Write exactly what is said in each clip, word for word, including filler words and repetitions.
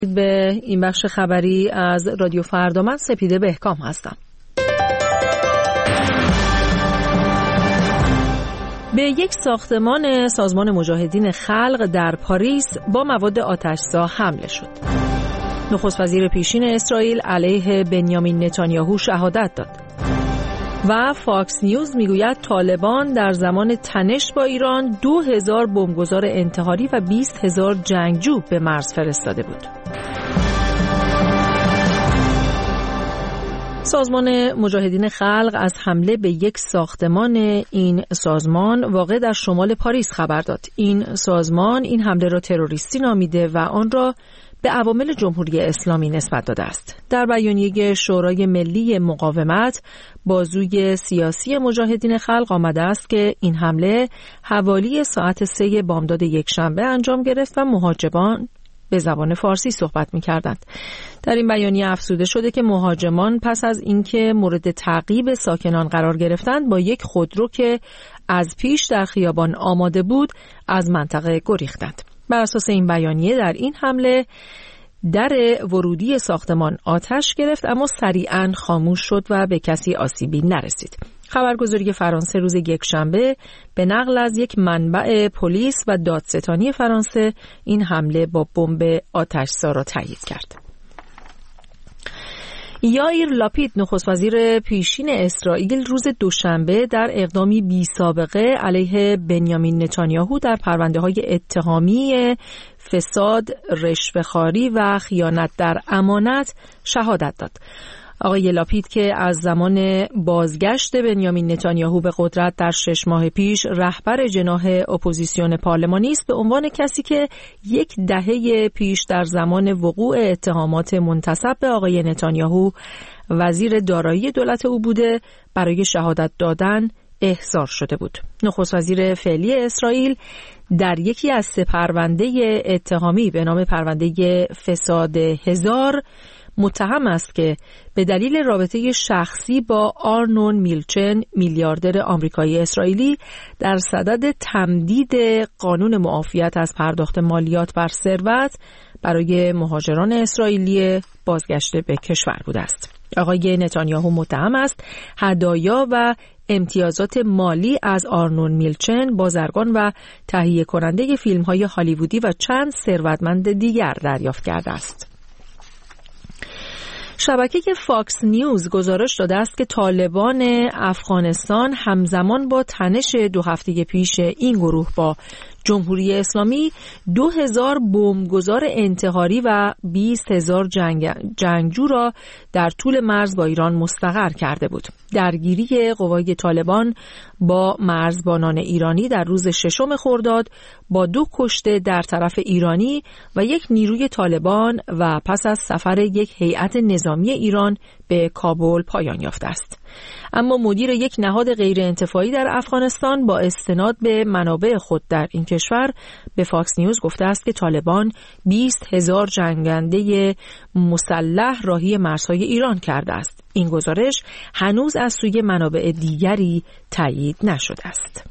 به این بخش خبری از رادیو فردا. من سپیده بهکام هستم. به یک ساختمان سازمان مجاهدین خلق در پاریس با مواد آتش‌زا حمله شد. نخست وزیر پیشین اسرائیل علیه بنیامین نتانیاهو شهادت داد. و فاکس نیوز میگوید طالبان در زمان تنش با ایران دو هزار بمبگذار انتحاری و بیست هزار جنگجو به مرز فرستاده بود. سازمان مجاهدین خلق از حمله به یک ساختمان این سازمان واقع در شمال پاریس خبر داد. این سازمان این حمله را تروریستی نامیده و آن را به عوامل جمهوری اسلامی نسبت داده است. در بیانیه شورای ملی مقاومت بازوی سیاسی مجاهدین خلق آمده است که این حمله حوالی ساعت سه بامداد یکشنبه انجام گرفت و مهاجمان به زبان فارسی صحبت می‌کردند. در این بیانیه افزوده شده که مهاجمان پس از اینکه مورد تعقیب ساکنان قرار گرفتند با یک خودرو که از پیش در خیابان آماده بود از منطقه گریختند. بر اساس این بیانیه در این حمله در ورودی ساختمان آتش گرفت اما سریعاً خاموش شد و به کسی آسیبی نرسید. خبرگزاری فرانسه روز یکشنبه به نقل از یک منبع پلیس و دادستانی فرانسه این حمله با بمب آتش‌زا را تایید کرد. یائیر لاپید نخست وزیر پیشین اسرائیل روز دوشنبه در اقدامی بی سابقه علیه بنیامین نتانیاهو در پرونده‌های اتهامی فساد، رشوه‌خواری و خیانت در امانت شهادت داد. آقای لاپید که از زمان بازگشت بنیامین نتانیاهو به قدرت در شش ماه پیش رهبر جناح اپوزیسیون پارلمانی است، به عنوان کسی که یک دهه پیش در زمان وقوع اتهامات منتسب به آقای نتانیاهو وزیر دارایی دولت او بوده برای شهادت دادن احضار شده بود. نخست وزیر فعلی اسرائیل در یکی از سه پرونده اتهامی به نام پرونده فساد هزار متهم است که به دلیل رابطه شخصی با آرنون میلچن میلیاردر آمریکایی اسرائیلی در صدد تمدید قانون معافیت از پرداخت مالیات بر ثروت برای مهاجران اسرائیلی بازگشته به کشور بوده است. آقای نتانیاهو متهم است هدایا و امتیازات مالی از آرنون میلچن، بازرگان و تهیه کننده فیلم‌های هالیوودی و چند ثروتمند دیگر دریافت کرده است. شبکه فاکس نیوز گزارش داده است که طالبان افغانستان همزمان با تنش دو هفته پیش این گروه با جمهوری اسلامی دو هزار بمبگذار انتحاری و بیست هزار جنگ جنگجو را در طول مرز با ایران مستقر کرده بود. درگیری قوای طالبان با مرزبانان ایرانی در روز ششم خرداد با دو کشته در طرف ایرانی و یک نیروی طالبان و پس از سفر یک هیئت نظامی ایران به کابل پایان یافته است. اما مدیر یک نهاد غیرانتفاعی در افغانستان با استناد به منابع خود در این کشور به فاکس نیوز گفته است که طالبان بیست هزار جنگنده مسلح راهی مرزهای ایران کرده است. این گزارش هنوز از سوی منابع دیگری تایید نشده است.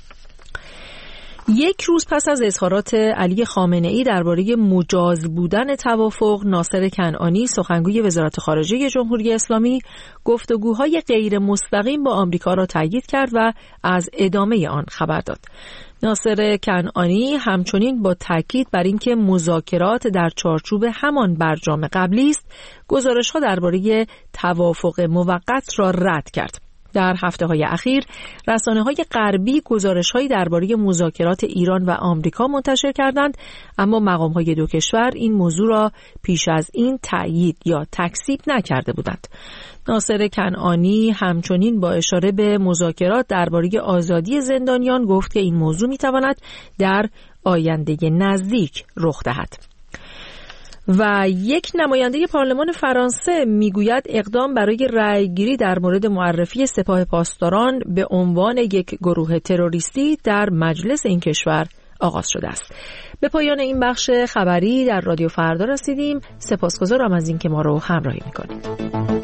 یک روز پس از اظهارات علی خامنه‌ای درباره مجاز بودن توافق، ناصر کنعانی سخنگوی وزارت خارجه جمهوری اسلامی گفتگوهای غیر مستقیم با آمریکا را تایید کرد و از ادامه آن خبر داد. ناصر کنعانی همچنین با تاکید بر اینکه مذاکرات در چارچوب همان برجام قبلی است، گزارش‌ها درباره توافق موقت را رد کرد. در هفته‌های اخیر رسانه‌های غربی گزارش‌هایی درباره مذاکرات ایران و آمریکا منتشر کردند، اما مقام‌های دو کشور این موضوع را پیش از این تأیید یا تکذیب نکرده بودند. ناصر کنعانی همچنین با اشاره به مذاکرات درباره آزادی زندانیان گفت که این موضوع می‌تواند در آینده نزدیک رخ دهد. و یک نماینده پارلمان فرانسه میگوید اقدام برای رأیگیری در مورد معرفی سپاه پاسداران به عنوان یک گروه تروریستی در مجلس این کشور آغاز شده است. به پایان این بخش خبری در رادیو فردا رسیدیم. سپاسگزارم از اینکه ما رو همراهی میکنید.